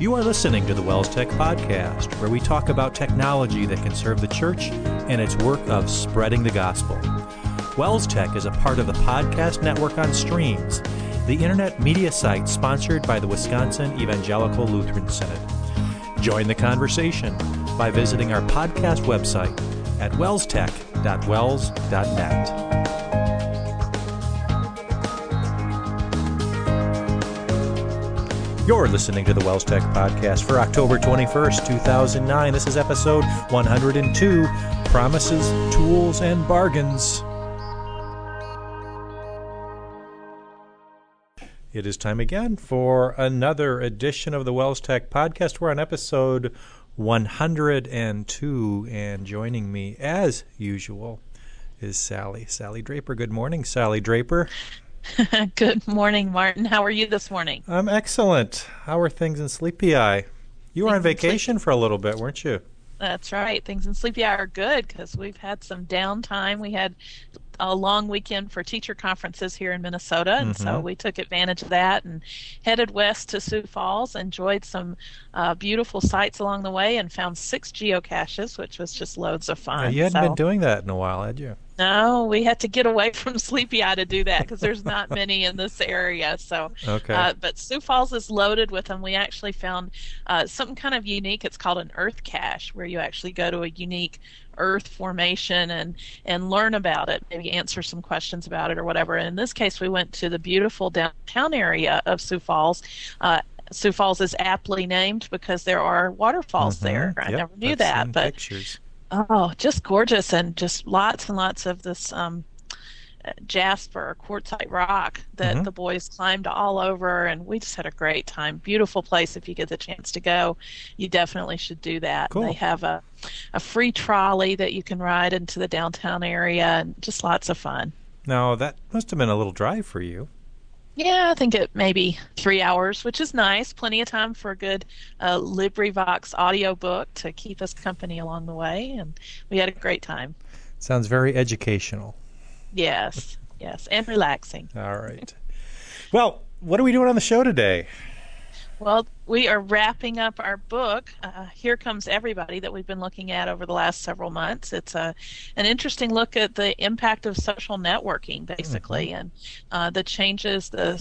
You are listening to the Wells Tech Podcast, where we talk about technology that can serve the church and its work of spreading the gospel. Wells Tech is a part of the podcast network on Streams, the internet media site sponsored by the Wisconsin Evangelical Lutheran Synod. Join the conversation by visiting our podcast website at wellstech.wells.net. You're listening to the Wells Tech Podcast for October 21st, 2009. This is episode 102, Promises, Tools, and Bargains. It is time again for another edition of the Wells Tech Podcast. We're on episode 102, and joining me, as usual, is Sally Draper. Good morning, Sally Draper. Good morning, Martin. How are you this morning? I'm excellent. How are things in Sleepy Eye? You were on vacation for a little bit, weren't you? That's right. Things in Sleepy Eye are good because we've had some downtime. We had a long weekend for teacher conferences here in Minnesota, and so we took advantage of that and headed west to Sioux Falls, enjoyed some beautiful sights along the way, and found 6 geocaches, which was just loads of fun. You hadn't been doing that in a while, had you? No, we had to get away from Sleepy Eye to do that because there's not many in this area. So, okay. But Sioux Falls is loaded with them. We actually found something kind of unique. It's called an earth cache, where you actually go to a unique earth formation and learn about it, maybe answer some questions about it or whatever. And in this case, we went to the beautiful downtown area of Sioux Falls. Sioux Falls is aptly named because there are waterfalls there. I never knew that, but pictures. Oh, just gorgeous, and just lots and lots of this jasper, quartzite rock that the boys climbed all over, and we just had a great time. Beautiful place. If you get the chance to go, you definitely should do that. Cool. They have a free trolley that you can ride into the downtown area, and just lots of fun. Now, that must have been a little drive for you. Yeah, I think it maybe 3 hours, which is nice. Plenty of time for a good LibriVox audiobook to keep us company along the way, and we had a great time. Sounds very educational. Yes, and relaxing. All right. Well, what are we doing on the show today? Well, we are wrapping up our book, Here Comes Everybody, that we've been looking at over the last several months. It's an interesting look at the impact of social networking, basically, and the changes, the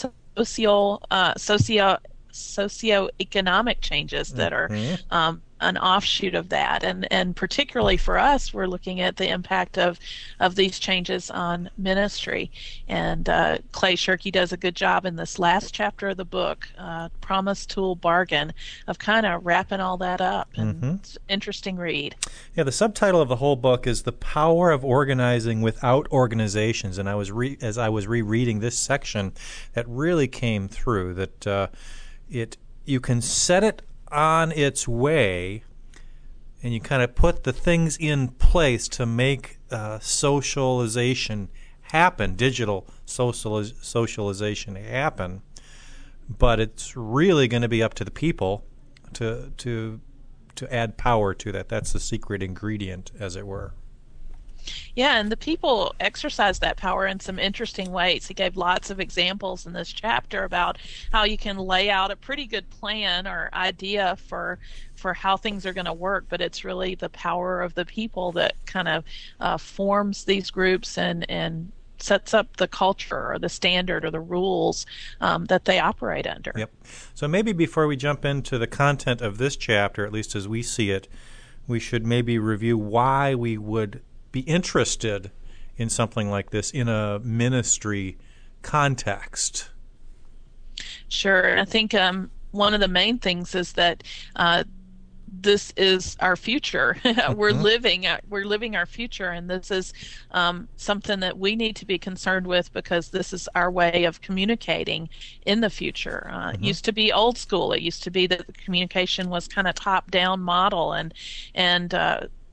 socioeconomic changes that are an offshoot of that. And particularly for us, we're looking at the impact of these changes on ministry. And Clay Shirky does a good job in this last chapter of the book, Promise, Tool, Bargain, of kind of wrapping all that up. And it's an interesting read. Yeah, the subtitle of the whole book is The Power of Organizing Without Organizations. And as I was rereading this section, that really came through, that you can set it on its way, and you kind of put the things in place to make socialization happen, digital socialization happen. But it's really going to be up to the people to add power to that. That's the secret ingredient, as it were. Yeah, and the people exercise that power in some interesting ways. He gave lots of examples in this chapter about how you can lay out a pretty good plan or idea for how things are going to work, but it's really the power of the people that kind of forms these groups and sets up the culture or the standard or the rules that they operate under. Yep. So maybe before we jump into the content of this chapter, at least as we see it, we should maybe review why we would be interested in something like this in a ministry context. Sure. I think one of the main things is that this is our future. We're living our future, and this is something that we need to be concerned with because this is our way of communicating in the future. It used to be old school. It used to be that the communication was kind of top-down model, and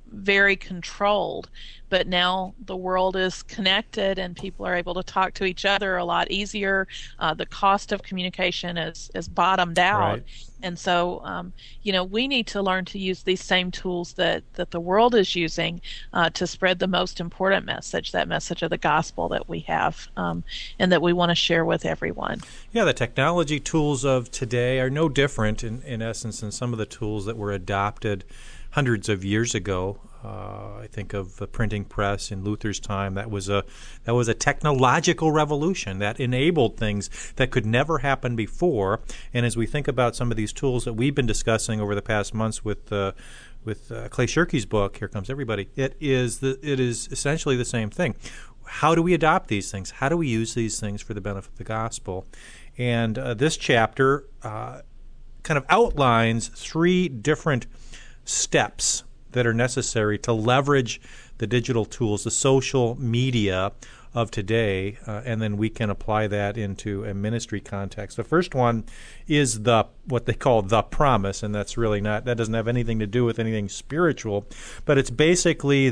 very controlled. But now the world is connected and people are able to talk to each other a lot easier. The cost of communication is bottomed out. Right. And so, we need to learn to use these same tools that the world is using to spread the most important message, that message of the gospel that we have and that we want to share with everyone. Yeah, the technology tools of today are no different, in essence, than some of the tools that were adopted hundreds of years ago. I think of the printing press in Luther's time. That was a technological revolution that enabled things that could never happen before. And as we think about some of these tools that we've been discussing over the past months with Clay Shirky's book, Here Comes Everybody, it is essentially the same thing. How do we adopt these things? How do we use these things for the benefit of the gospel? And this chapter kind of outlines 3 different steps that are necessary to leverage the digital tools, the social media of today, and then we can apply that into a ministry context. The first one is what they call the promise, and that doesn't have anything to do with anything spiritual, but it's basically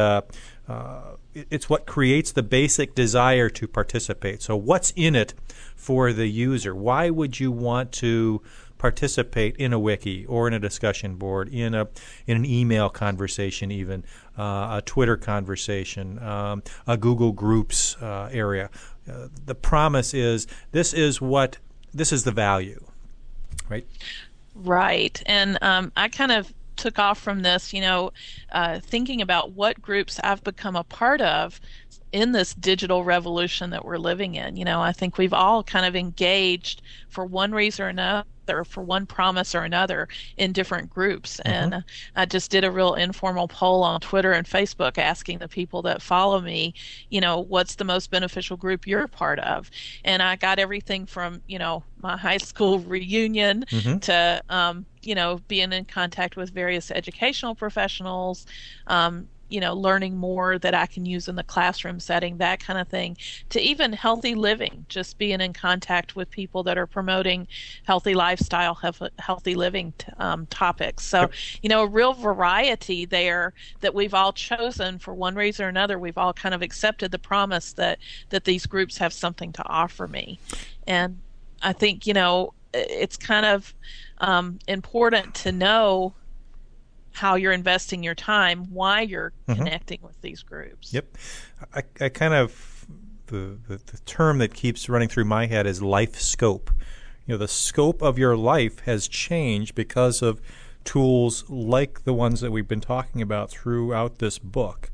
it's what creates the basic desire to participate. So what's in it for the user? Why would you want to participate in a wiki or in a discussion board, in an email conversation, even a Twitter conversation, a Google Groups area? The promise is this is the value, right? Right, and I kind of took off from this, thinking about what groups I've become a part of in this digital revolution that we're living in. I think we've all kind of engaged for one reason or another, for one promise or another, in different groups. Mm-hmm. And I just did a real informal poll on Twitter and Facebook asking the people that follow me, what's the most beneficial group you're a part of? And I got everything from, my high school reunion Mm-hmm. to, being in contact with various educational professionals, learning more that I can use in the classroom setting, that kind of thing, to even healthy living, just being in contact with people that are promoting healthy lifestyle, healthy living topics. So, a real variety there that we've all chosen for one reason or another. We've all kind of accepted the promise that these groups have something to offer me. And I think, it's kind of important to know how you're investing your time, why you're connecting with these groups. Yep. I kind of, the term that keeps running through my head is life scope. The scope of your life has changed because of tools like the ones that we've been talking about throughout this book.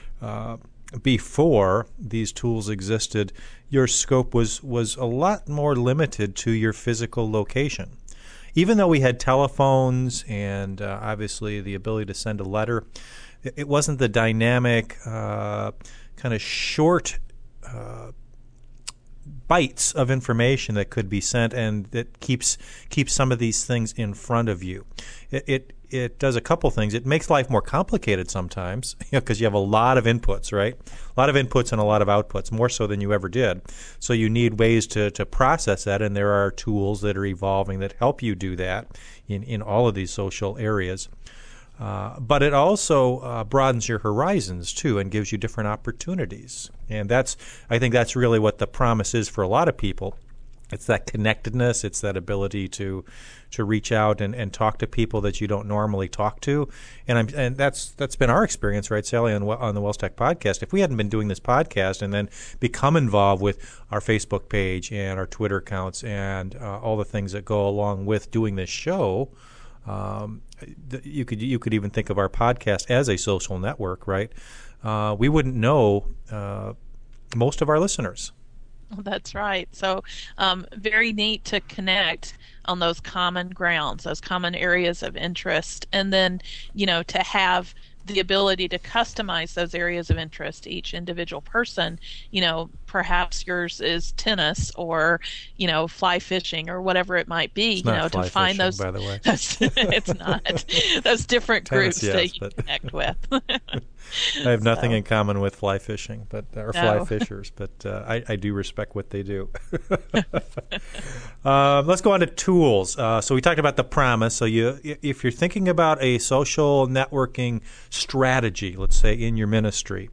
Before these tools existed, your scope was a lot more limited to your physical location. Even though we had telephones and obviously the ability to send a letter, it wasn't the dynamic, kind of short bites of information that could be sent, and that keeps some of these things in front of you. It does a couple things. It makes life more complicated sometimes, because you have a lot of inputs, right? A lot of inputs and a lot of outputs, more so than you ever did. So you need ways to process that, and there are tools that are evolving that help you do that in all of these social areas. But it also broadens your horizons, too, and gives you different opportunities. And I think that's really what the promise is for a lot of people. It's that connectedness. It's that ability to reach out and talk to people that you don't normally talk to. And that's been our experience, right, Sally, on the Wells Tech podcast. If we hadn't been doing this podcast and then become involved with our Facebook page and our Twitter accounts and all the things that go along with doing this show, you could even think of our podcast as a social network, right? We wouldn't know most of our listeners. That's right. So very neat to connect on those common grounds, those common areas of interest, and then, to have the ability to customize those areas of interest, each individual person, perhaps yours is tennis or, fly fishing or whatever it might be, It's not to fly find fishing, those, by the way. It's not those different Tennis, groups yes, that you but connect with. I have nothing So, in common with fly fishing, or fly no. fishers, but I do respect what they do. Let's go on to tools. So we talked about the promise. So if you're thinking about a social networking strategy, let's say in your ministry,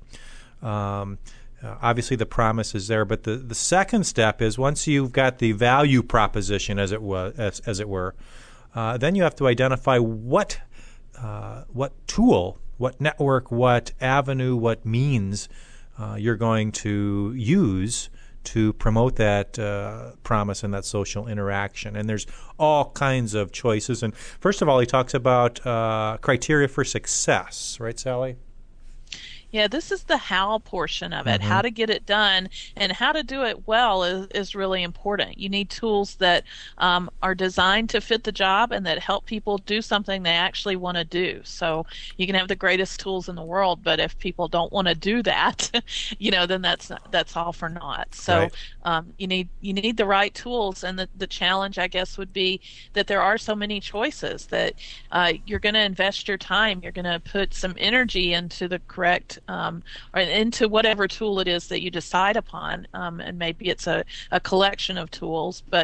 obviously the promise is there. But the second step is once you've got the value proposition, as it were, then you have to identify what tool, what network, what avenue, what means you're going to use to promote that promise and that social interaction. And there's all kinds of choices. And first of all, he talks about criteria for success, right, Sally? Yeah, this is the how portion of it. Mm-hmm. How to get it done and how to do it well is really important. You need tools that are designed to fit the job and that help people do something they actually want to do. So you can have the greatest tools in the world, but if people don't want to do that, then that's all for naught. So Right. you need the right tools, and the challenge, I guess, would be that there are so many choices that you're going to invest your time, you're going to put some energy into the correct or into whatever tool it is that you decide upon, and maybe it's a collection of tools, but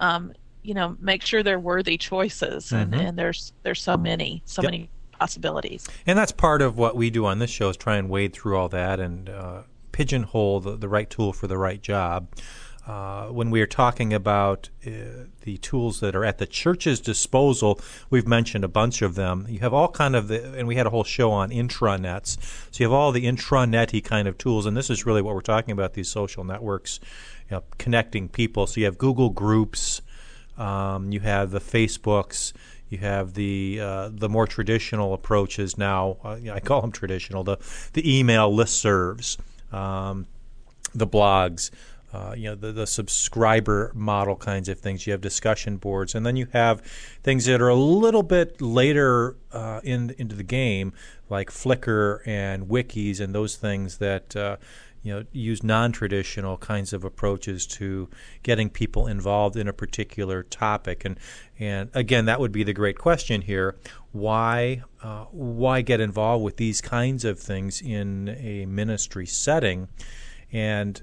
make sure they're worthy choices, Mm-hmm. and there's so many Yep. many possibilities. And that's part of what we do on this show is try and wade through all that and pigeonhole the right tool for the right job. When we are talking about the tools that are at the church's disposal, we've mentioned a bunch of them. You have all kind of and we had a whole show on intranets. So you have all the intranet-y kind of tools, and this is really what we're talking about, these social networks, connecting people. So you have Google Groups, you have the Facebooks, you have the more traditional approaches now. I call them traditional, the email listservs, the blogs. The subscriber model kinds of things. You have discussion boards, and then you have things that are a little bit later into the game, like Flickr and wikis and those things that use non-traditional kinds of approaches to getting people involved in a particular topic. And again, that would be the great question here: why get involved with these kinds of things in a ministry setting? And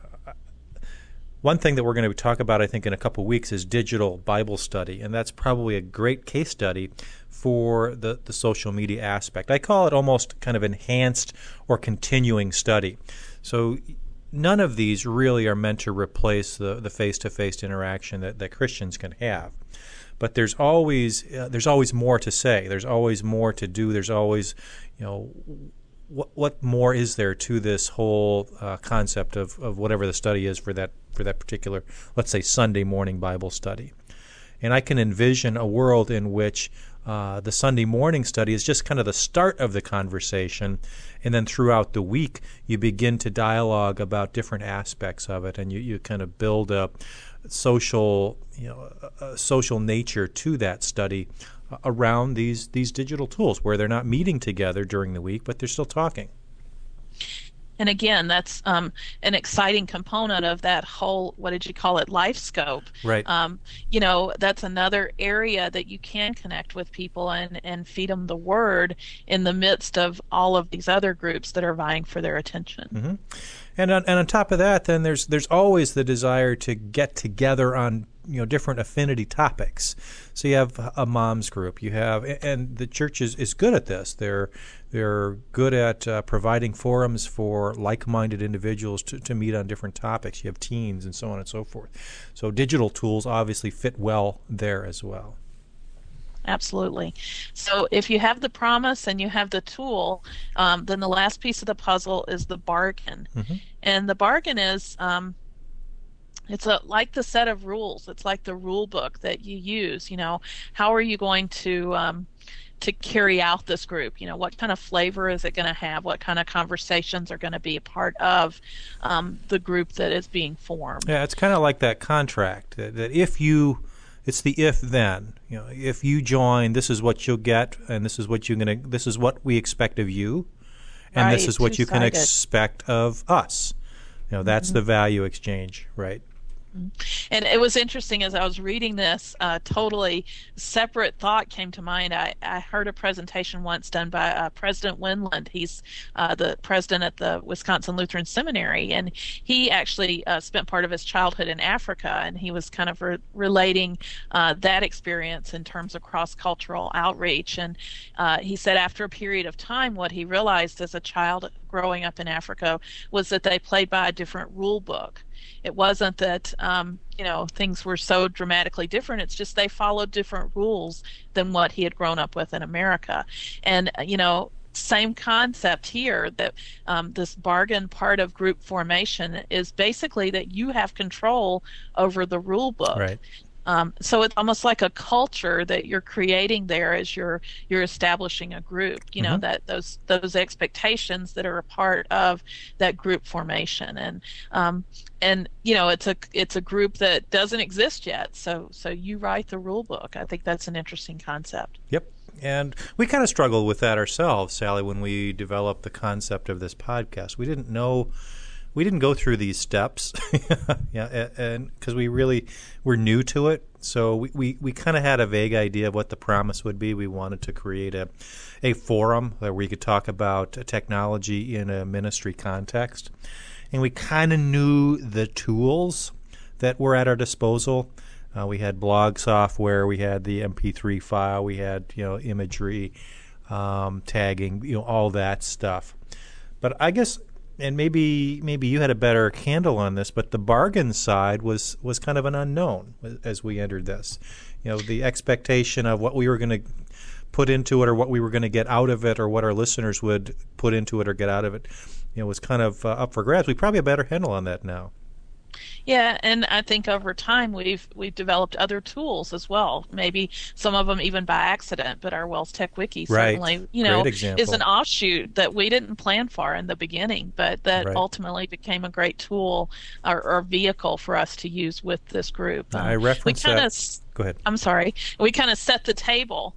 one thing that we're going to talk about, I think, in a couple of weeks is digital Bible study, and that's probably a great case study for the social media aspect. I call it almost kind of enhanced or continuing study. So none of these really are meant to replace the face-to-face interaction that Christians can have. But there's always more to say. There's always more to do. There's always, what more is there to this whole concept of whatever the study is for that particular, let's say, Sunday morning Bible study. And I can envision a world in which the Sunday morning study is just kind of the start of the conversation, and then throughout the week you begin to dialogue about different aspects of it, and you kind of build a social nature to that study around these digital tools, where they're not meeting together during the week, but they're still talking. And again, that's an exciting component of that whole, what did you call it, life scope. Right. That's another area that you can connect with people and feed them the word in the midst of all of these other groups that are vying for their attention. Mm-hmm. And on top of that, then there's always the desire to get together on different affinity topics. So you have a moms group. You have, and the church is good at this. They're good at providing forums for like-minded individuals to meet on different topics. You have teens and so on and so forth. So digital tools obviously fit well there as well. Absolutely. So if you have the promise and you have the tool, then the last piece of the puzzle is the bargain. Mm-hmm. And the bargain is it's like the set of rules. It's like the rule book that you use. How are you going to carry out this group? What kind of flavor is it going to have? What kind of conversations are going to be a part of the group that is being formed? Yeah, it's kind of like that contract that it's the if then. If you join, this is what you'll get, and this is what this is what we expect of you, and this is what you can expect of us. That's the value exchange, right? And it was interesting as I was reading this, totally separate thought came to mind. I heard a presentation once done by President Wendland. He's the president at the Wisconsin Lutheran Seminary, and he actually spent part of his childhood in Africa, and he was kind of relating that experience in terms of cross-cultural outreach. And he said after a period of time, what he realized as a child growing up in Africa was that they played by a different rule book. It wasn't that things were so dramatically different. It's just they followed different rules than what he had grown up with in America. And same concept here, that this bargain part of group formation is basically that you have control over the rule book. Right. So it's almost like a culture that you're creating there as you're establishing a group. That those expectations that are a part of that group formation, and it's a group that doesn't exist yet. So you write the rule book. I think that's an interesting concept. Yep. And we kind of struggled with that ourselves, Sally, when we developed the concept of this podcast. We didn't go through these steps, and because we really were new to it. So we kind of had a vague idea of what the promise would be. We wanted to create a forum where we could talk about technology in a ministry context. And we kind of knew the tools that were at our disposal. We had blog software, we had the MP3 file, we had imagery, tagging, all that stuff. But I guess, and maybe you had a better handle on this, but the bargain side was kind of an unknown as we entered this. The expectation of what we were going to put into it, or what we were going to get out of it, or what our listeners would put into it or get out of it, was kind of up for grabs. We probably have a better handle on that now. Yeah, and I think over time we've developed other tools as well. Maybe some of them even by accident, but our Wells Tech Wiki certainly, is an offshoot that we didn't plan for in the beginning, but that ultimately became a great tool or vehicle for us to use with this group. I reference that. Go ahead. I'm sorry. We kind of set the table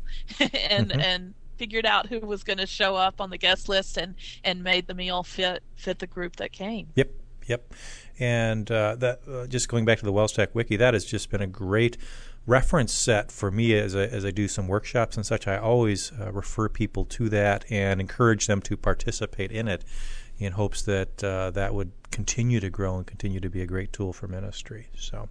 and figured out who was going to show up on the guest list and made the meal fit the group that came. Yep. And that just going back to the Wells Tech Wiki, that has just been a great reference set for me as I do some workshops and such. I always refer people to that and encourage them to participate in it, in hopes that that would continue to grow and continue to be a great tool for ministry. So.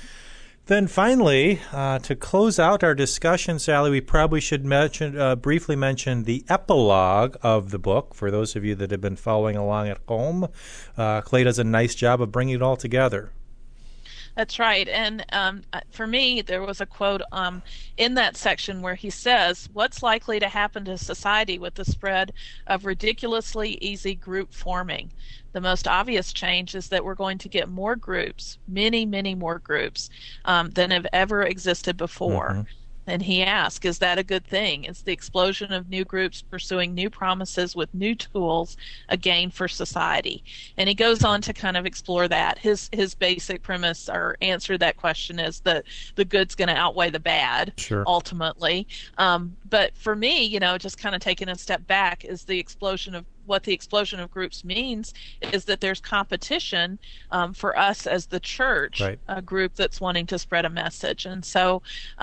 Then finally, to close out our discussion, Sally, we probably should briefly mention the epilogue of the book. For those of you that have been following along at home, Clay does a nice job of bringing it all together. That's right. And for me, there was a quote in that section where he says, "What's likely to happen to society with the spread of ridiculously easy group forming? The most obvious change is that we're going to get more groups, many, many more groups than have ever existed before." Mm-hmm. And he asked, is that a good thing? Is the explosion of new groups pursuing new promises with new tools a gain for society? And he goes on to kind of explore that. His basic premise or answer to that question is that the good's going to outweigh the bad, ultimately. But for me, just kind of taking a step back, is the explosion of groups means is that there's competition for us as the church, a group that's wanting to spread a message. And so,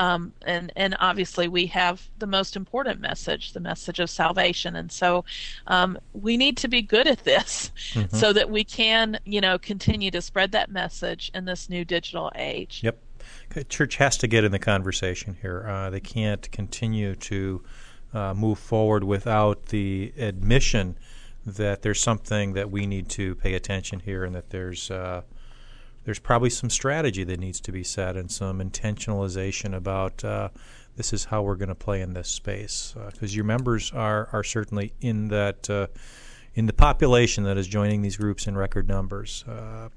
and obviously we have the most important message, the message of salvation. And so we need to be good at this so that we can, continue to spread that message in this new digital age. Yep. Church has to get in the conversation here. They can't continue to move forward without the admission that there's something that we need to pay attention here, and that there's probably some strategy that needs to be set and some intentionalization about this is how we're going to play in this space, because your members are certainly in that in the population that is joining these groups in record numbers.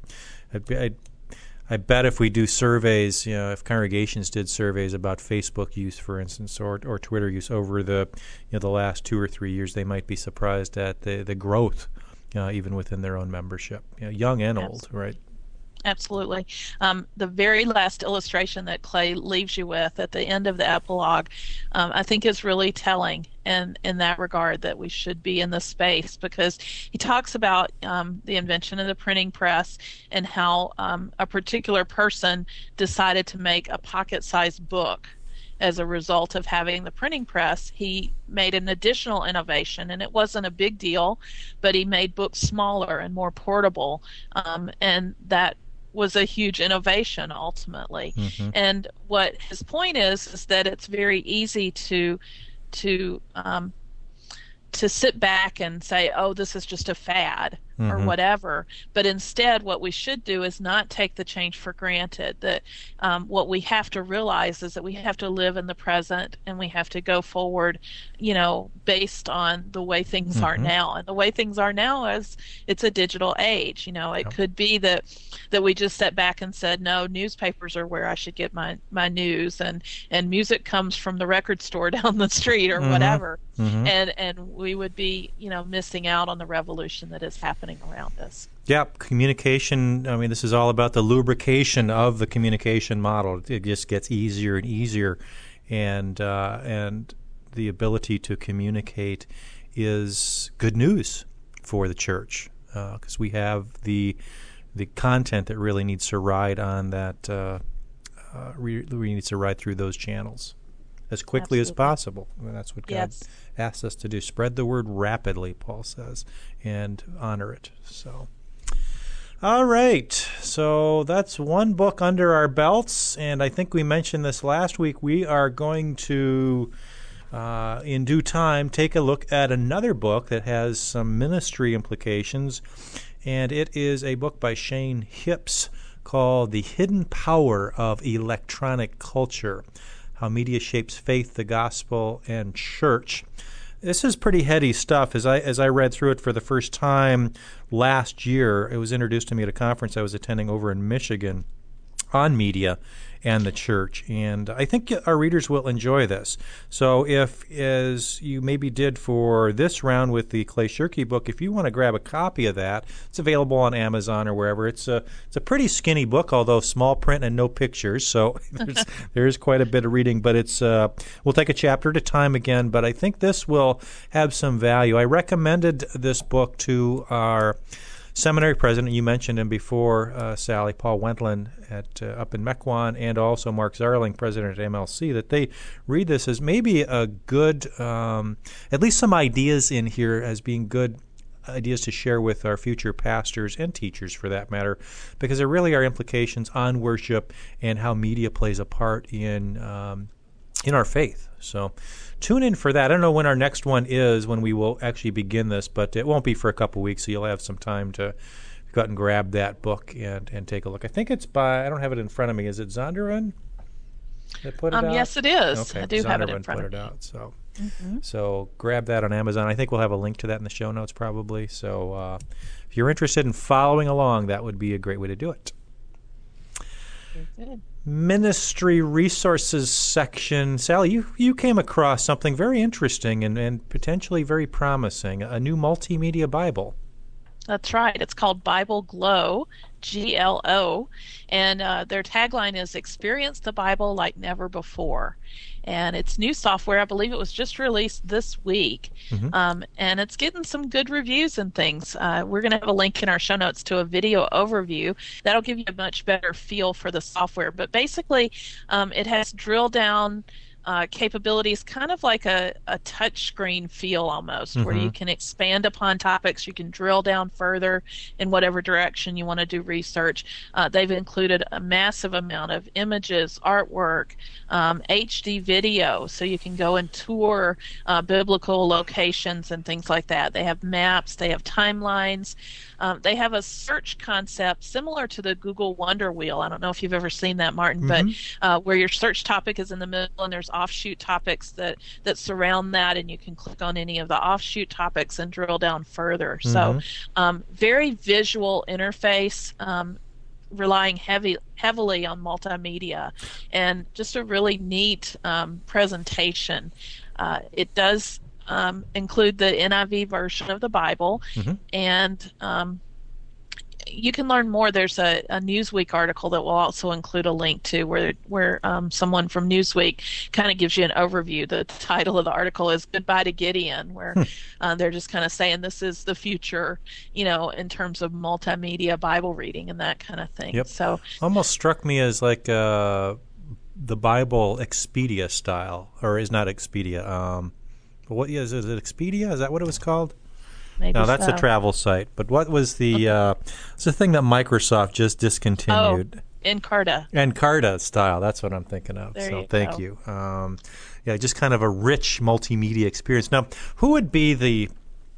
I bet if we do surveys, if congregations did surveys about Facebook use, for instance, or Twitter use over the last 2 or 3 years, they might be surprised at the growth even within their own membership, young and old, right? Absolutely. The very last illustration that Clay leaves you with at the end of the epilogue, I think is really telling in that regard, that we should be in the space, because he talks about the invention of the printing press and how a particular person decided to make a pocket-sized book as a result of having the printing press. He made an additional innovation, and it wasn't a big deal, but he made books smaller and more portable, and that was a huge innovation ultimately. Mm-hmm. And what his point is that it's very easy to sit back and say, oh, this is just a fad or whatever. But instead, what we should do is not take the change for granted. That what we have to realize is that we have to live in the present, and we have to go forward, based on the way things are now. And the way things are now is it's a digital age. It could be that we just sat back and said, no, newspapers are where I should get my news, and music comes from the record store down the street or whatever. And we would be, missing out on the revolution that is happening around us. Yeah, communication, I mean, this is all about the lubrication of the communication model. It just gets easier and easier, and the ability to communicate is good news for the church, because we have the content that really needs to ride on that, really needs to ride through those channels as quickly as possible. I mean, that's what God asks us to do. Spread the word rapidly, Paul says, and honor it. So, all right. So that's one book under our belts, and I think we mentioned this last week. We are going to, in due time, take a look at another book that has some ministry implications, and it is a book by Shane Hipps called The Hidden Power of Electronic Culture: How Media Shapes Faith, the Gospel, and Church. This is pretty heady stuff. As I read through it for the first time last year, it was introduced to me at a conference I was attending over in Michigan on media and the church, and I think our readers will enjoy this. So if, as you maybe did for this round with the Clay Shirky book, if you want to grab a copy of that, it's available on Amazon or wherever. It's a pretty skinny book, although small print and no pictures, so there's quite a bit of reading, but it's we'll take a chapter at a time again, but I think this will have some value. I recommended this book to our seminary president. You mentioned him before, Sally, Paul Wendland at up in Mequon, and also Mark Zarling, president at MLC, that they read this as maybe a good, at least some ideas in here as being good ideas to share with our future pastors and teachers, for that matter, because there really are implications on worship and how media plays a part in our faith. So tune in for that. I don't know when our next one is, when we will actually begin this, but it won't be for a couple weeks, so you'll have some time to go out and grab that book and take a look. I think it's by, I don't have it in front of me, is it Zondervan that put it out? Yes, it is. Okay. I do have it in Zondervan front put of me. it out, so. So grab that on Amazon. I think we'll have a link to that in the show notes probably. So if you're interested in following along, that would be a great way to do it. Very good. Ministry resources section. Sally, you came across something very interesting and potentially very promising, a new multimedia Bible. That's right. It's called Bible Glow, GLO, and their tagline is "Experience the Bible like never before." And it's new software. I believe it was just released this week, and it's getting some good reviews and things. We're going to have a link in our show notes to a video overview that'll give you a much better feel for the software. But basically, it has drill down capabilities, kind of like a touchscreen feel almost, where you can expand upon topics, you can drill down further in whatever direction you want to do research. They've included a massive amount of images, artwork, HD video, so you can go and tour biblical locations and things like that. They have maps, they have timelines. They have a search concept similar to the Google Wonder Wheel. I don't know if you've ever seen that, Martin, but where your search topic is in the middle and there's offshoot topics that surround that, and you can click on any of the offshoot topics and drill down further. So very visual interface, relying heavily on multimedia, and just a really neat presentation. It does include the NIV version of the Bible, and you can learn more. There's a Newsweek article that will also include a link to where someone from Newsweek kind of gives you an overview. The title of the article is "Goodbye to Gideon," where they're just kind of saying this is the future, in terms of multimedia Bible reading and that kind of thing. Yep. So almost struck me as like the Bible Expedia style, or is not Expedia. What is it? Expedia? Is that what it was called? maybe No, that's so. a travel site. But what was it's the thing that Microsoft just discontinued? Encarta. Encarta style. That's what I'm thinking of. There So you thank go. you. Yeah, just kind of a rich multimedia experience. Now, who would be the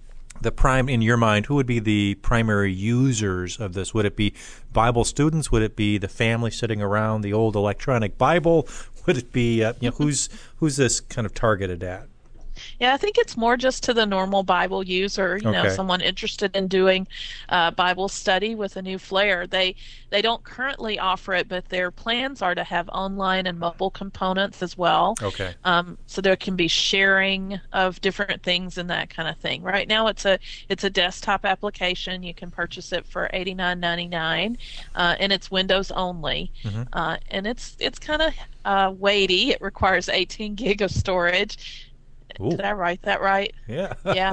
in your mind, who would be the primary users of this? Would it be Bible students? Would it be the family sitting around the old electronic Bible? Would it be who's this kind of targeted at? Yeah, I think it's more just to the normal Bible user, Okay. someone interested in doing Bible study with a new flair. They don't currently offer it, but their plans are to have online and mobile components as well. Okay. So there can be sharing of different things and that kind of thing. Right now, it's a desktop application. You can purchase it for $89.99, and it's Windows only. And it's kind of weighty. It requires 18 gig of storage. Ooh. Did I write that right? Yeah. Yeah.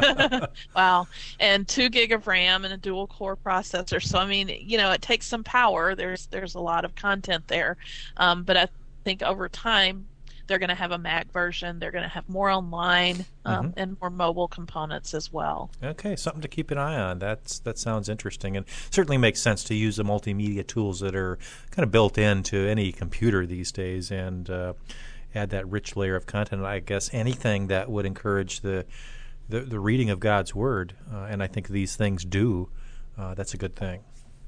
Wow. And 2 gig of RAM and a dual core processor. So I mean, it takes some power. There's a lot of content there. But I think over time they're going to have a Mac version. They're going to have more online and more mobile components as well. Okay, something to keep an eye on. That sounds interesting, and certainly makes sense to use the multimedia tools that are kind of built into any computer these days, and add that rich layer of content. I guess anything that would encourage the reading of God's Word, and I think these things do. That's a good thing.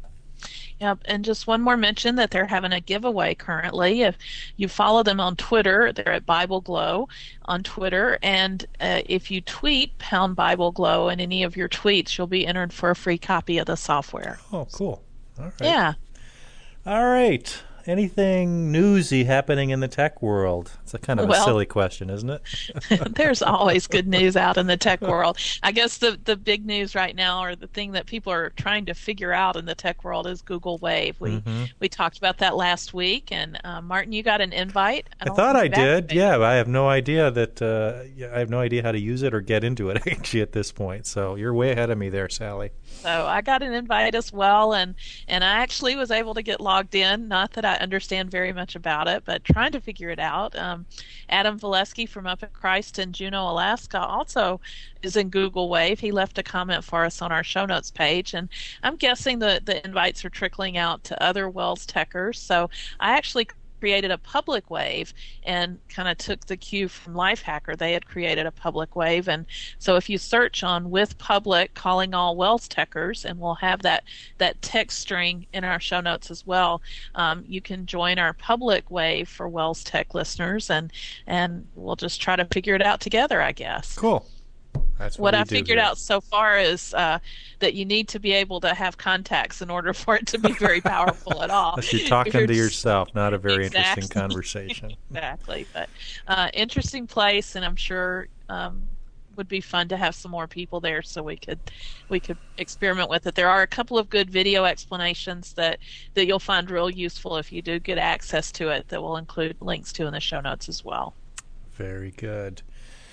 Yep, and just one more mention that they're having a giveaway currently. If you follow them on Twitter, they're at Bible Glow on Twitter, and if you tweet pound Bible Glow in any of your tweets, you'll be entered for a free copy of the software. Oh, cool. All right. Yeah. All right. Anything newsy happening in the tech world? It's a kind of a silly question, isn't it? There's always good news out in the tech world. I guess the big news right now, or the thing that people are trying to figure out in the tech world, is Google Wave. We talked about that last week, and Martin, you got an invite. I thought I did. Yeah, I have no idea I have no idea how to use it or get into it actually at this point. So you're way ahead of me there, Sally. So I got an invite as well, and I actually was able to get logged in. Not that I understand very much about it, but trying to figure it out. Adam Valesky from Up at Christ in Juneau, Alaska, also is in Google Wave. He left a comment for us on our show notes page, and I'm guessing the invites are trickling out to other Wells Techers. So I actually created a public wave and kind of took the cue from Lifehacker. They had created a public wave, and so if you search on with public calling all Wells Techers, and we'll have that text string in our show notes as well, you can join our public wave for Wells Tech listeners, and we'll just try to figure it out together, I guess. Cool. That's what I do figured here. out so far is that you need to be able to have contacts in order for it to be very powerful at all. Unless you're talking to yourself, not a very interesting conversation. Exactly. But interesting place, and I'm sure would be fun to have some more people there so we could experiment with it. There are a couple of good video explanations that you'll find real useful if you do get access to it, that we'll include links to in the show notes as well. Very good.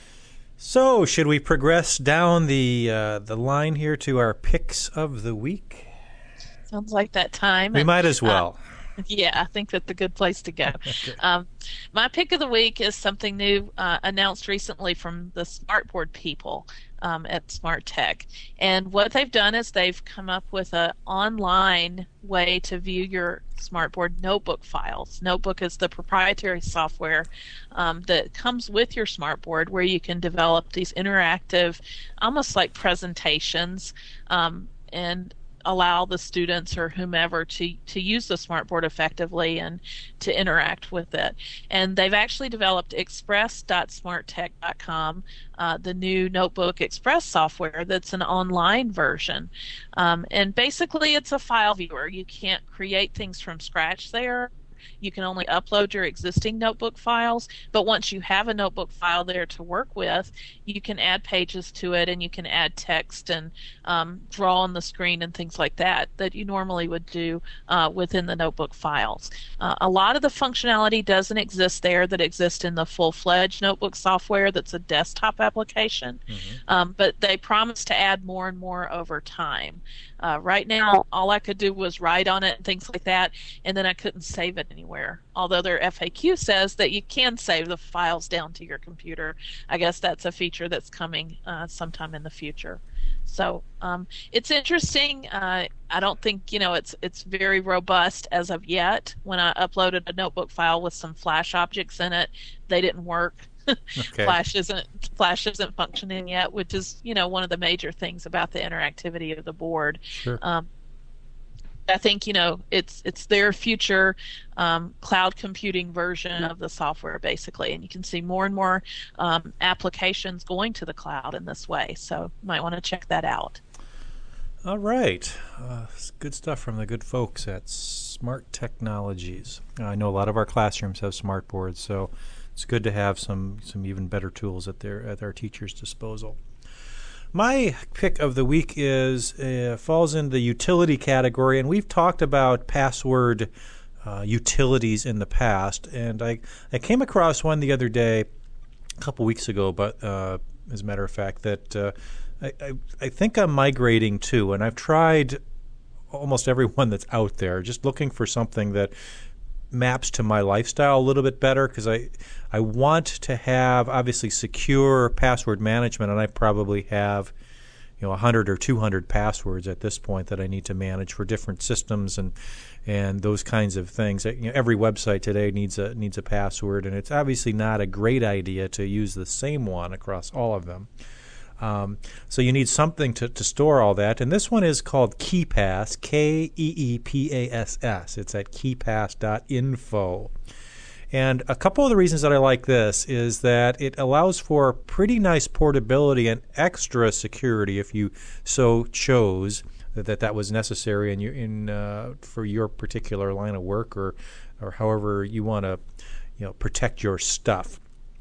So, should we progress down the line here to our picks of the week? Sounds like that time. We might as well. Yeah, I think that's a good place to go. My pick of the week is something new announced recently from the Smartboard people at Smart Tech. And what they've done is they've come up with an online way to view your Smartboard notebook files. Notebook is the proprietary software that comes with your Smartboard, where you can develop these interactive, almost like presentations, and allow the students or whomever to use the Smartboard effectively and to interact with it. And they've actually developed express.smarttech.com, the new Notebook Express software that's an online version. And basically it's a file viewer. You can't create things from scratch there. you can only upload your existing notebook files, but once you have a notebook file there to work with, you can add pages to it, and you can add text and draw on the screen and things like that you normally would do within the notebook files. A lot of the functionality doesn't exist there that exists in the full-fledged notebook software that's a desktop application, but they promise to add more and more over time. Right now, all I could do was write on it and things like that, and then I couldn't save it anywhere. Although their FAQ says that you can save the files down to your computer. I guess that's a feature that's coming sometime in the future. So it's interesting. I don't think it's very robust as of yet. When I uploaded a notebook file with some Flash objects in it, they didn't work. Okay. Flash isn't functioning yet, which is one of the major things about the interactivity of the board. Sure. I think it's their future cloud computing version of the software, basically, and you can see more and more applications going to the cloud in this way. So you might want to check that out. All right, good stuff from the good folks at Smart Technologies. I know a lot of our classrooms have smart boards, so it's good to have some even better tools at our teachers' disposal. My pick of the week falls in the utility category, and we've talked about password utilities in the past. And I came across one the other day, a couple weeks ago, but as a matter of fact, that I think I'm migrating to, and I've tried almost every one that's out there, just looking for something that maps to my lifestyle a little bit better, because I want to have obviously secure password management, and I probably have 100 or 200 passwords at this point that I need to manage for different systems and those kinds of things. Every website today needs a password, and it's obviously not a great idea to use the same one across all of them. So you need something to store all that, and this one is called KeePass, KeePass. It's at keepass.info. And a couple of the reasons that I like this is that it allows for pretty nice portability and extra security if you so chose that was necessary for your particular line of work or however you want to protect your stuff.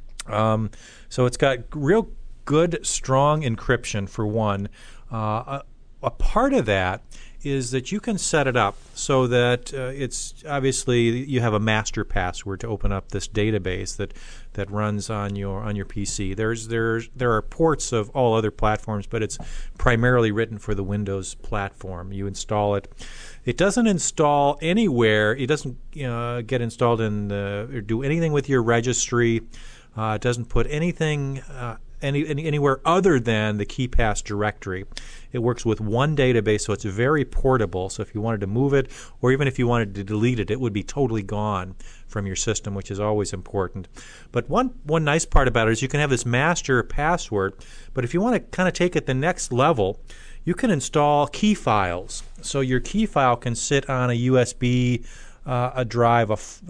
So it's got real good, strong encryption for one. A part of that is that you can set it up so that it's obviously you have a master password to open up this database that runs on your PC. There are ports of all other platforms, but it's primarily written for the Windows platform. You install it. It doesn't install anywhere. It doesn't get installed or do anything with your registry. It doesn't put anything anywhere other than the KeePass directory. It works with one database, so it's very portable. So if you wanted to move it, or even if you wanted to delete it, it would be totally gone from your system, which is always important. But one nice part about it is you can have this master password, but if you want to kind of take it the next level, you can install key files. So your key file can sit on a USB, a drive,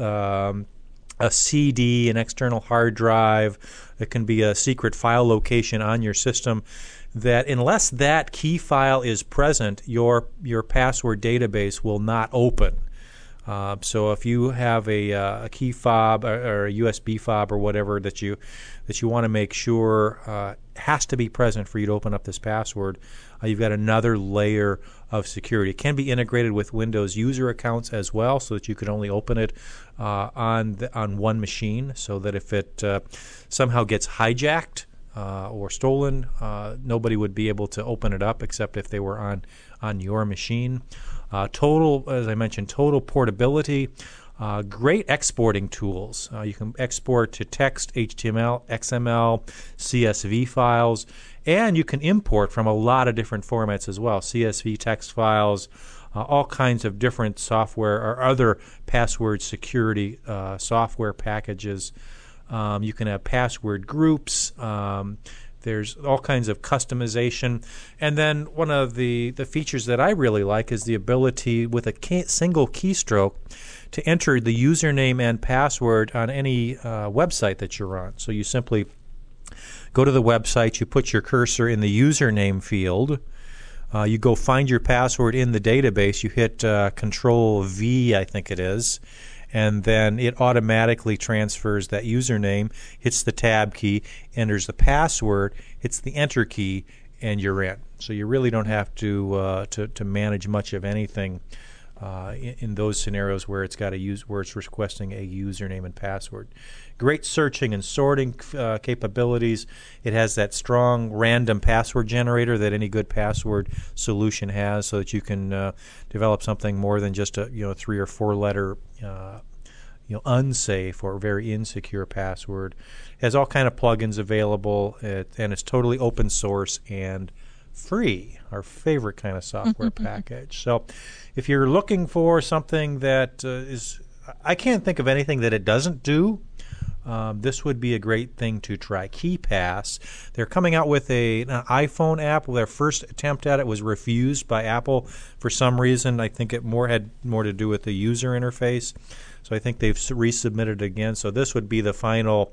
a CD, an external hard drive. It can be a secret file location on your system that unless that key file is present, your password database will not open. So if you have a key fob or a USB fob or whatever that you want to make sure has to be present for you to open up this password, you've got another layer of security. It can be integrated with Windows user accounts as well, so that you can only open it on one machine, so that if it somehow gets hijacked or stolen, nobody would be able to open it up except if they were on your machine. As I mentioned, total portability. Great exporting tools. You can export to text, HTML, XML, CSV files, and you can import from a lot of different formats as well. CSV text files, all kinds of different software or other password security software packages. You can have password groups. There's all kinds of customization. And then one of the features that I really like is the ability with a single keystroke to enter the username and password on any website that you're on. So you simply go to the website, you put your cursor in the username field, you go find your password in the database, you hit Control V, I think it is, and then it automatically transfers that username, hits the tab key, enters the password, hits the enter key, and you're in. So you really don't have to manage much of anything in those scenarios where it's requesting a username and password. Great searching and sorting capabilities. It has that strong random password generator that any good password solution has, so that you can develop something more than just a 3 or 4 letter unsafe or very insecure password. It has all kind of plugins available, and it's totally open source and free, our favorite kind of software package. So if you're looking for something that I can't think of anything that it doesn't do. This would be a great thing to try. KeePass. They're coming out with an iPhone app. Their first attempt at it was refused by Apple for some reason. I think it had more to do with the user interface. So I think they've resubmitted it again. So this would be the final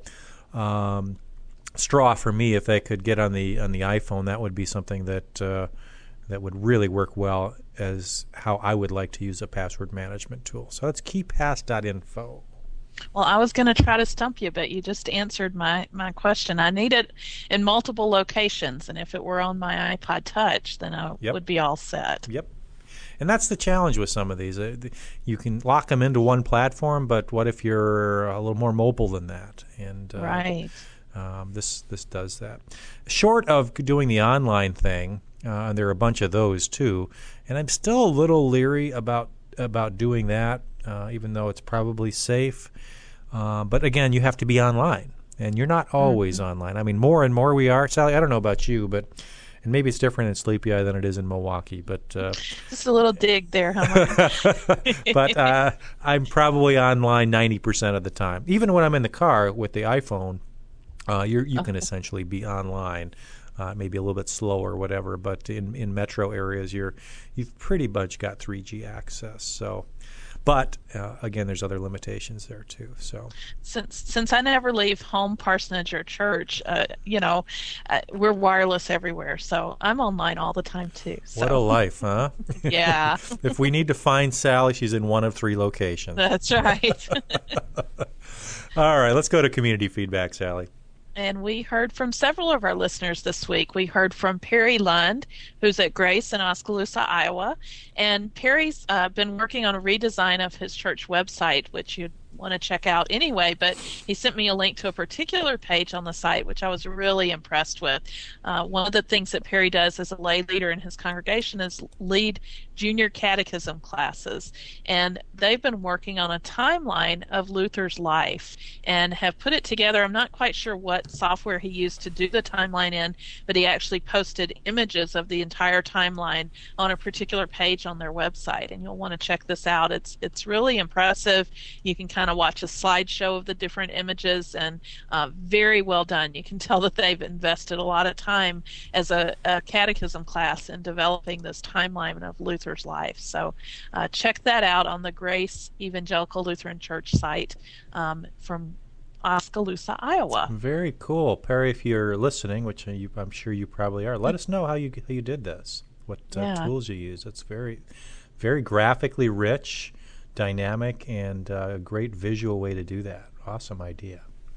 straw for me. If they could get on the iPhone, that would be something that would really work well as how I would like to use a password management tool. So that's KeePass.info. Well, I was going to try to stump you, but you just answered my question. I need it in multiple locations, and if it were on my iPod Touch, then I would be all set. Yep. And that's the challenge with some of these. You can lock them into one platform, but what if you're a little more mobile than that? And right. This does that. Short of doing the online thing, and there are a bunch of those too, and I'm still a little leery about doing that, even though it's probably safe. But again, you have to be online, and you're not always online. I mean, more and more we are. Sally, I don't know about you, and maybe it's different in Sleepy Eye than it is in Milwaukee. But just a little dig there, huh? But I'm probably online 90% of the time. Even when I'm in the car with the iPhone, you can essentially be online. Maybe a little bit slower or whatever, but in metro areas, you've pretty much got 3G access. So, but again, there's other limitations there too. So, since I never leave home, parsonage, or church, we're wireless everywhere, so I'm online all the time too. So. What a life, huh? Yeah. If we need to find Sally, she's in one of 3 locations. That's right. All right, let's go to community feedback, Sally. And we heard from several of our listeners this week. We heard from Perry Lund, who's at Grace in Oskaloosa, Iowa. And Perry's been working on a redesign of his church website, which you'd want to check out anyway. But he sent me a link to a particular page on the site, which I was really impressed with. One of the things that Perry does as a lay leader in his congregation is lead junior catechism classes. And they've been working on a timeline of Luther's life and have put it together. I'm not quite sure what software he used to do the timeline in, but he actually posted images of the entire timeline on a particular page on their website. And you'll want to check this out. It's really impressive. You can kind of watch a slideshow of the different images, and very well done. You can tell that they've invested a lot of time as a catechism class in developing this timeline of Luther's life. So check that out on the Grace Evangelical Lutheran Church site from Oskaloosa, Iowa. Very cool. Perry, if you're listening, which I'm sure you probably are, let us know how you did this, what tools you use. It's very, very graphically rich, dynamic, and a great visual way to do that. Awesome idea.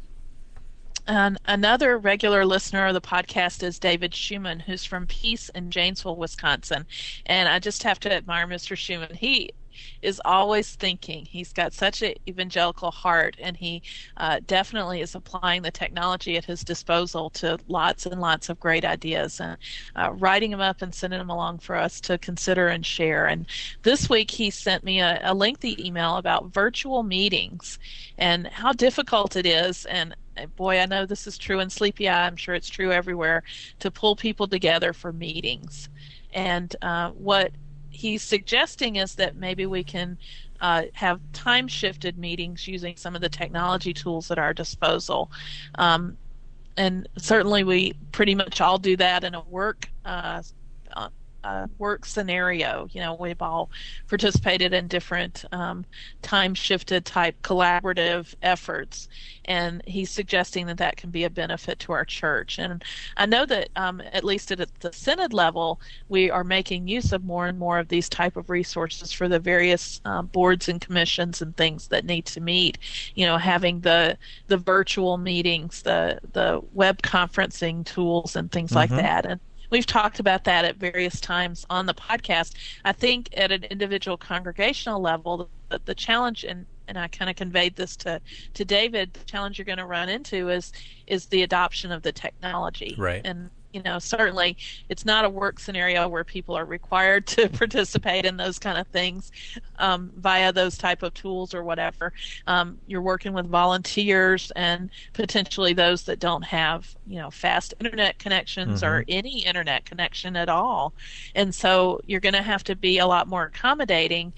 And another regular listener of the podcast is David Schumann, who's from Peace in Janesville, Wisconsin. And I just have to admire Mr. Schumann. He is always thinking. He's got such an evangelical heart, and he definitely is applying the technology at his disposal to lots and lots of great ideas, and writing them up and sending them along for us to consider and share. And this week he sent me a lengthy email about virtual meetings and how difficult it is. And boy, I know this is true in Sleepy Eye. I'm sure it's true everywhere, to pull people together for meetings. And what he's suggesting is that maybe we can have time-shifted meetings using some of the technology tools at our disposal. And certainly we pretty much all do that in a work work scenario. We've all participated in different time-shifted type collaborative efforts, and he's suggesting that that can be a benefit to our church. And I know that at least at the synod level, we are making use of more and more of these type of resources for the various boards and commissions and things that need to meet. Having the virtual meetings, the web conferencing tools and things like that. And we've talked about that at various times on the podcast. I think at an individual congregational level, the challenge, and I kind of conveyed this to David, the challenge you're going to run into is the adoption of the technology. Right. And certainly it's not a work scenario where people are required to participate in those kind of things via those type of tools or whatever. You're working with volunteers and potentially those that don't have, fast internet connections or any internet connection at all. And so you're going to have to be a lot more accommodating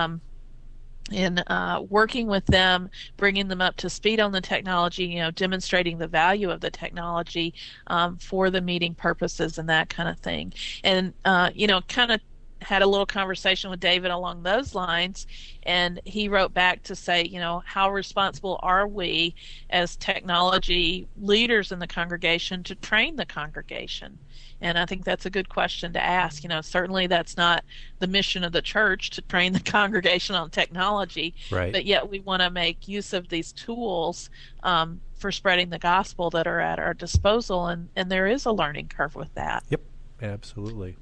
in working with them, bringing them up to speed on the technology, demonstrating the value of the technology for the meeting purposes and that kind of thing. And, kind of had a little conversation with David along those lines, and he wrote back to say, how responsible are we as technology leaders in the congregation to train the congregation? And I think that's a good question to ask. Certainly that's not the mission of the church to train the congregation on technology, right. But yet we want to make use of these tools for spreading the gospel that are at our disposal, and there is a learning curve with that. Yep, absolutely.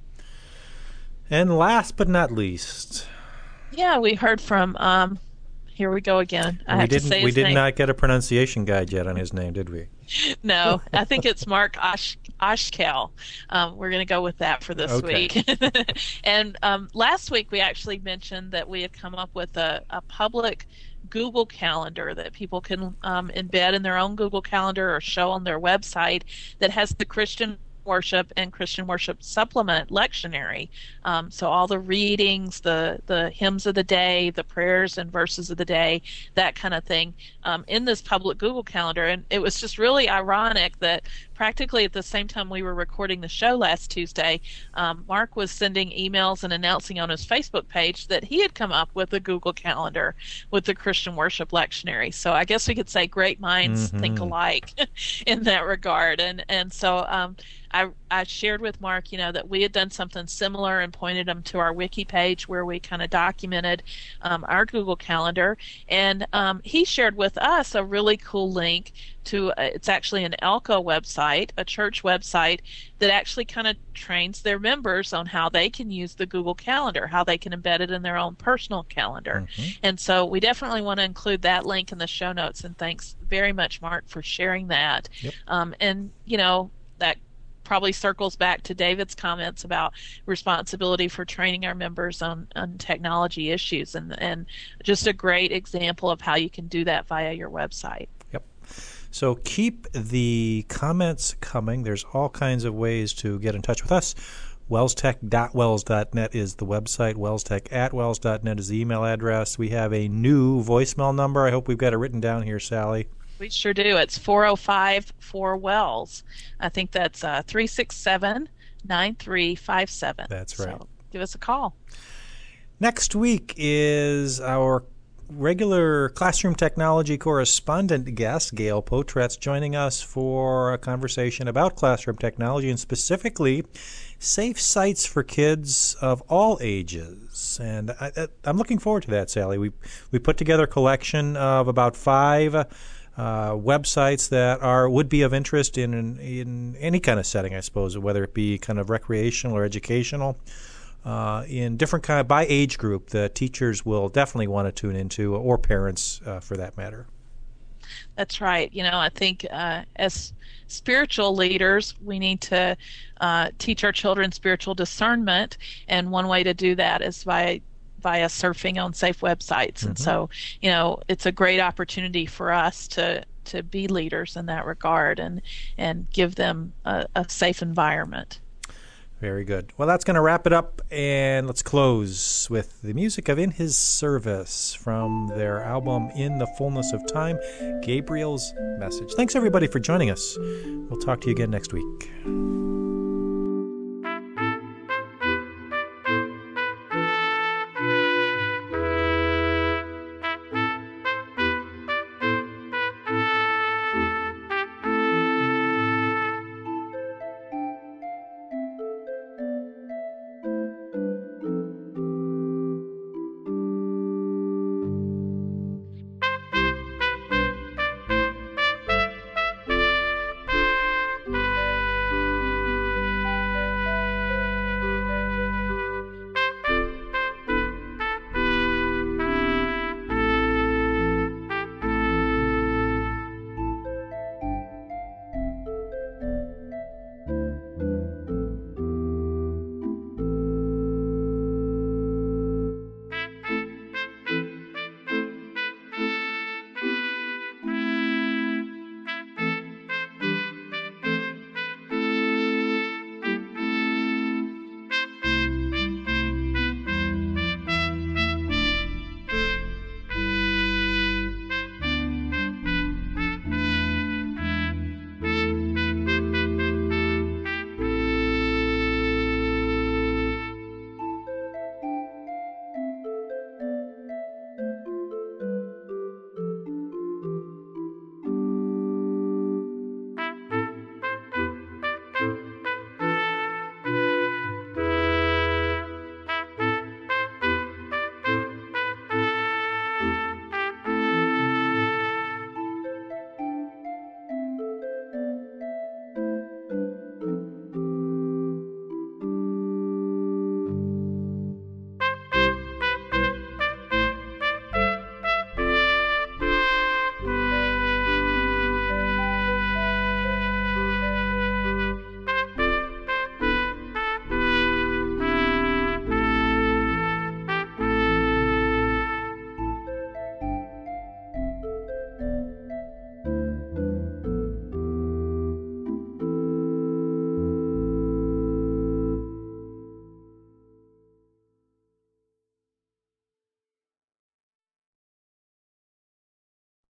And last but not least, we heard from here we go again. We did not get a pronunciation guide yet on his name, did we? No, I think it's Mark Ashkel. We're going to go with that for this week. And last week we actually mentioned that we had come up with a public Google Calendar that people can embed in their own Google Calendar or show on their website that has the Christian Worship and Christian Worship Supplement lectionary. So all the readings, the hymns of the day, the prayers and verses of the day, that kind of thing, in this public Google Calendar. And it was just really ironic that practically at the same time we were recording the show last Tuesday, Mark was sending emails and announcing on his Facebook page that he had come up with a Google Calendar with the Christian Worship lectionary. So I guess we could say great minds think alike in that regard. And so I shared with Mark, that we had done something similar and pointed him to our wiki page where we kind of documented our Google Calendar. And he shared with us a really cool link to, it's actually an ELCO website, a church website that actually kind of trains their members on how they can use the Google Calendar, how they can embed it in their own personal calendar. And so we definitely want to include that link in the show notes. And thanks very much, Mark, for sharing that. Yep. And, that probably circles back to David's comments about responsibility for training our members on technology issues, and just a great example of how you can do that via your website. Yep. So keep the comments coming. There's all kinds of ways to get in touch with us. wellstech.wells.net is the website. wellstech@wells.net is the email address. We have a new voicemail number. I hope we've got it written down here, Sally. We sure do. It's 405-4WELLS. I think that's 367-9357. That's right. So give us a call. Next week is our regular classroom technology correspondent guest, Gail Potretz, joining us for a conversation about classroom technology and specifically safe sites for kids of all ages. And I'm looking forward to that, Sally. We put together a collection of about 5 websites that would be of interest in any kind of setting, I suppose, whether it be kind of recreational or educational, in different kind of by age group. The teachers will definitely want to tune into, or parents for that matter. That's right. I think as spiritual leaders, we need to teach our children spiritual discernment, and one way to do that is via surfing on safe websites. And so, it's a great opportunity for us to be leaders in that regard and give them a safe environment. Very good. Well, that's going to wrap it up, and let's close with the music of In His Service from their album In the Fullness of Time, Gabriel's Message. Thanks, everybody, for joining us. We'll talk to you again next week.